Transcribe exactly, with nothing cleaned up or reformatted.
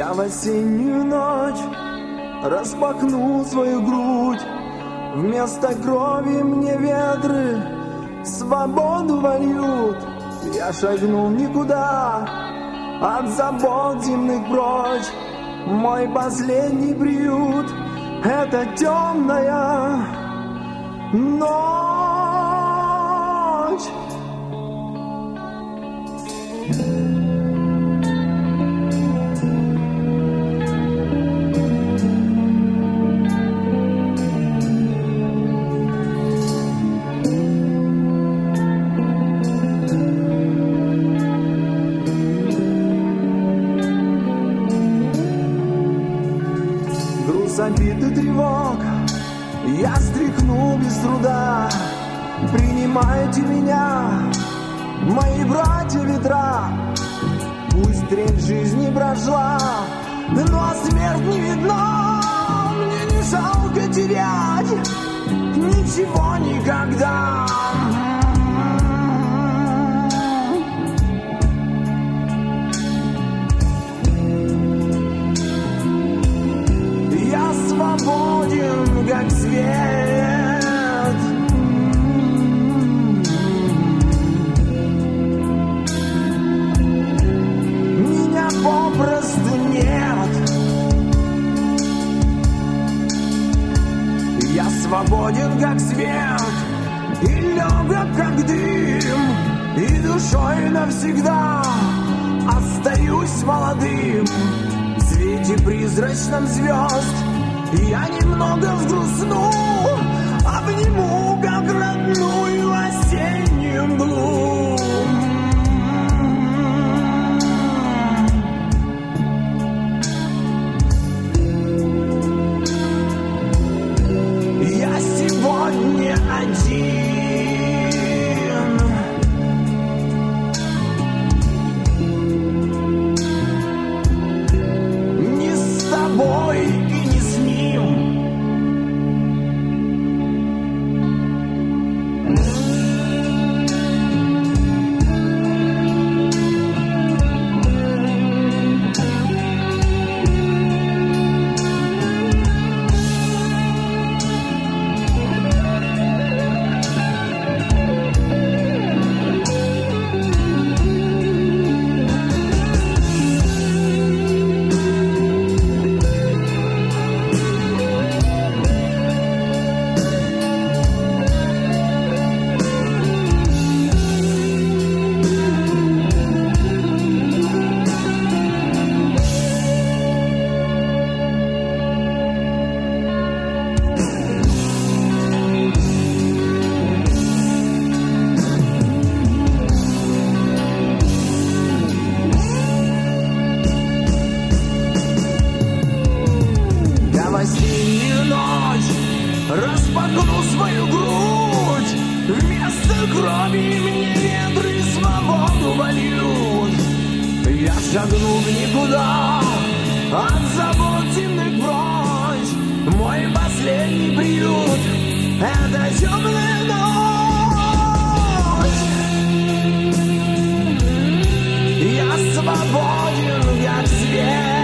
Я в осеннюю ночь распахну свою грудь. Вместо крови мне ветры свободу вольют. Я шагнул никуда, от забот земных прочь. Мой последний приют — это темная ночь. Обид и тревог я стряхну без труда. Принимайте меня, мои братья ветра. Пусть треть жизни прошла, но смерть не видна. Мне не жалко терять ничего никогда. Свободен, как свет. Меня попросту нет. Я свободен, как свет, и легок, как дым, и душой навсегда остаюсь молодым. В свете призрачном звезд я немного взгрустну, обниму, как родную осеннюю мглу. Я сегодня один. Не с тобой. Распахну свою грудь, вместо крови мне ветры свободу вольют. Я шагну в никуда, от забот земных прочь. Мой последний приют — это темная ночь. Я свободен, как свет.